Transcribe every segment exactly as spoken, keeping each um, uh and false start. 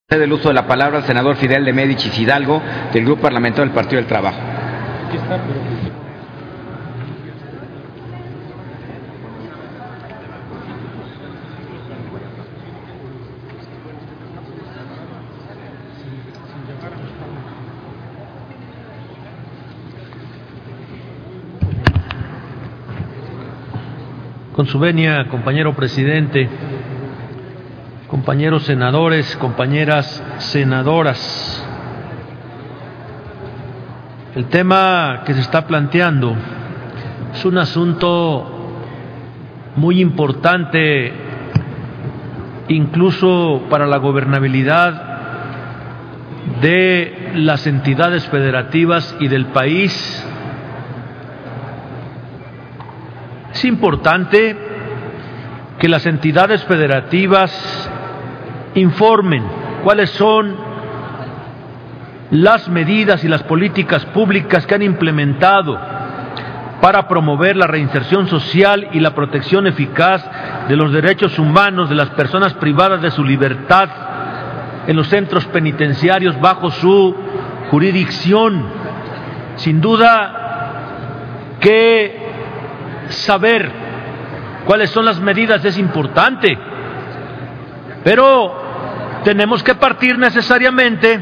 El uso de la palabra al senador Fidel de Médicis Hidalgo, del Grupo Parlamentario del Partido del Trabajo. Aquí está, pero... Con su venia, compañero presidente, compañeros senadores, compañeras senadoras, el tema que se está planteando es un asunto muy importante, incluso para la gobernabilidad de las entidades federativas y del país. Es importante que las entidades federativas informen cuáles son las medidas y las políticas públicas que han implementado para promover la reinserción social y la protección eficaz de los derechos humanos de las personas privadas de su libertad en los centros penitenciarios bajo su jurisdicción. Sin duda que saber cuáles son las medidas es importante, pero tenemos que partir necesariamente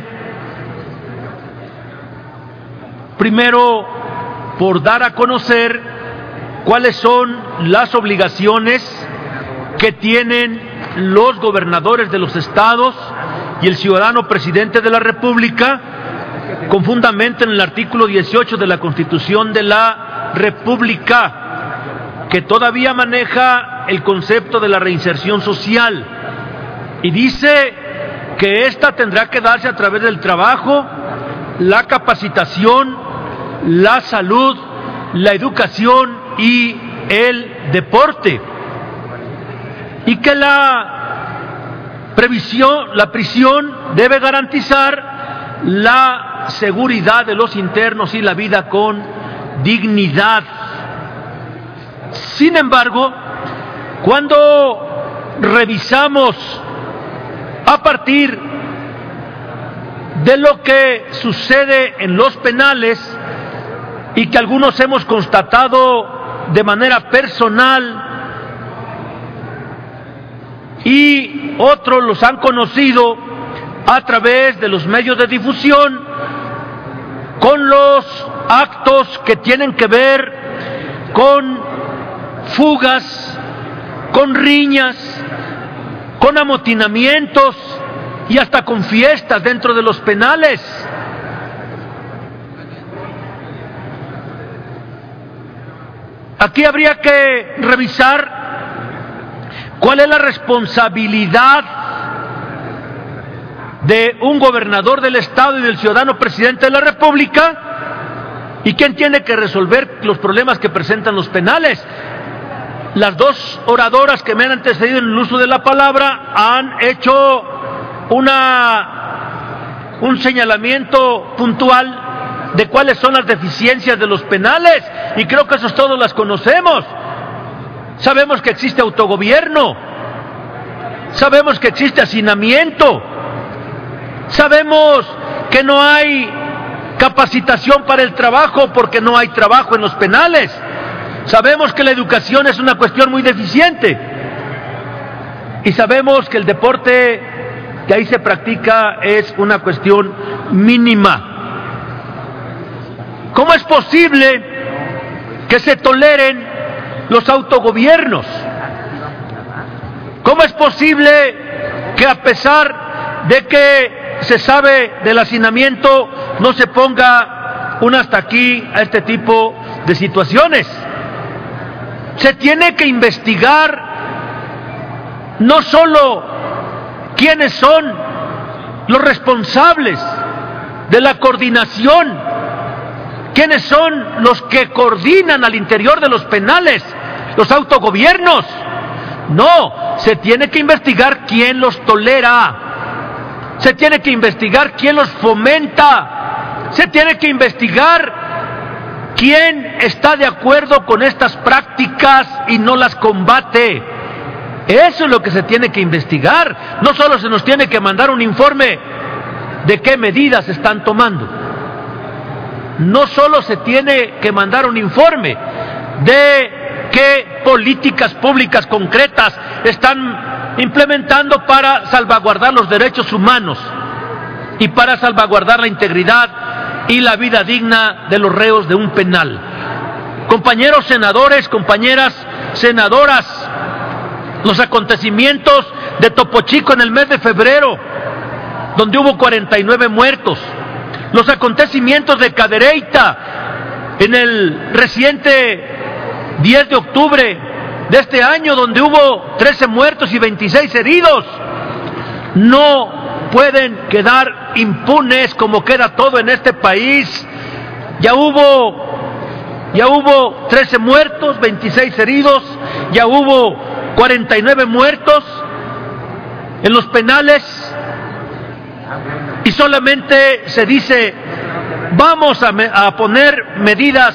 primero por dar a conocer cuáles son las obligaciones que tienen los gobernadores de los estados y el ciudadano presidente de la República, con fundamento en el artículo dieciocho de la Constitución de la República, que todavía maneja el concepto de la reinserción social y dice que ésta tendrá que darse a través del trabajo, la capacitación, la salud, la educación y el deporte, y que la previsión, la prisión debe garantizar la seguridad de los internos y la vida con dignidad. Sin embargo, cuando revisamos a partir de lo que sucede en los penales y que algunos hemos constatado de manera personal y otros los han conocido a través de los medios de difusión, con los actos que tienen que ver con fugas, con riñas, con amotinamientos y hasta con fiestas dentro de los penales. Aquí habría que revisar cuál es la responsabilidad de un gobernador del estado y del ciudadano presidente de la República y quién tiene que resolver los problemas que presentan los penales. Las dos oradoras que me han antecedido en el uso de la palabra han hecho una, un señalamiento puntual de cuáles son las deficiencias de los penales, y creo que esos todos las conocemos. Sabemos que existe autogobierno, sabemos que existe hacinamiento, sabemos que no hay capacitación para el trabajo porque no hay trabajo en los penales. Sabemos que la educación es una cuestión muy deficiente y sabemos que el deporte que ahí se practica es una cuestión mínima. ¿Cómo es posible que se toleren los autogobiernos? ¿Cómo es posible que a pesar de que se sabe del hacinamiento no se ponga un hasta aquí a este tipo de situaciones? Se tiene que investigar no solo quiénes son los responsables de la coordinación, quiénes son los que coordinan al interior de los penales, los autogobiernos. No, se tiene que investigar quién los tolera, se tiene que investigar quién los fomenta, se tiene que investigar quién está de acuerdo con estas prácticas y no las combate. Eso es lo que se tiene que investigar. No solo se nos tiene que mandar un informe de qué medidas se están tomando. No solo se tiene que mandar un informe de qué políticas públicas concretas están implementando para salvaguardar los derechos humanos y para salvaguardar la integridad y la vida digna de los reos de un penal. Compañeros senadores, compañeras senadoras, los acontecimientos de Topo Chico en el mes de febrero, donde hubo cuarenta y nueve muertos, los acontecimientos de Cadereyta en el reciente diez de octubre de este año, donde hubo trece muertos y veintiséis heridos, no pueden quedar impunes como queda todo en este país. Ya hubo ya hubo trece muertos, veintiséis heridos, ya hubo cuarenta y nueve muertos en los penales, y solamente se dice vamos a, me, a poner medidas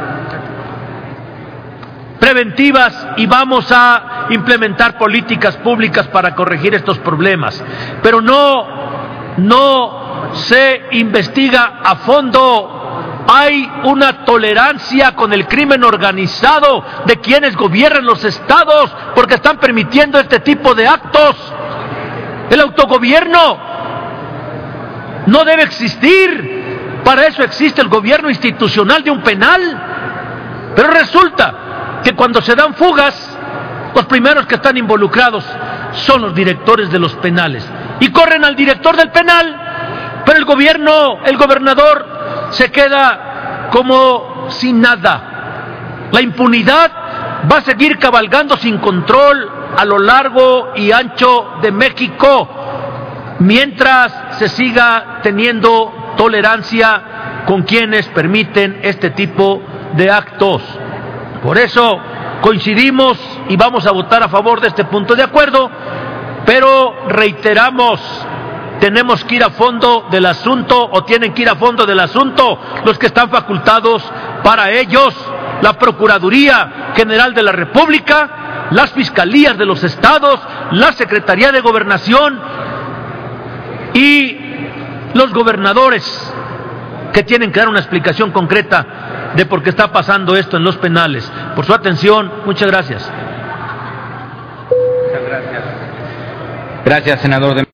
preventivas y vamos a implementar políticas públicas para corregir estos problemas, pero no no se investiga a fondo. Hay una tolerancia con el crimen organizado de quienes gobiernan los estados porque están permitiendo este tipo de actos. El autogobierno no debe existir. Para eso existe el gobierno institucional de un penal. Pero resulta que cuando se dan fugas, los primeros que están involucrados son los directores de los penales y corren al director del penal, pero el gobierno, el gobernador se queda como sin nada. La impunidad va a seguir cabalgando sin control a lo largo y ancho de México mientras se siga teniendo tolerancia con quienes permiten este tipo de actos. Por eso coincidimos y vamos a votar a favor de este punto de acuerdo, pero reiteramos, tenemos que ir a fondo del asunto, o tienen que ir a fondo del asunto los que están facultados para ellos: la Procuraduría General de la República, las Fiscalías de los estados, la Secretaría de Gobernación y los gobernadores, que tienen que dar una explicación concreta de por qué está pasando esto en los penales. Por su atención, muchas gracias. Muchas gracias. Gracias, senador de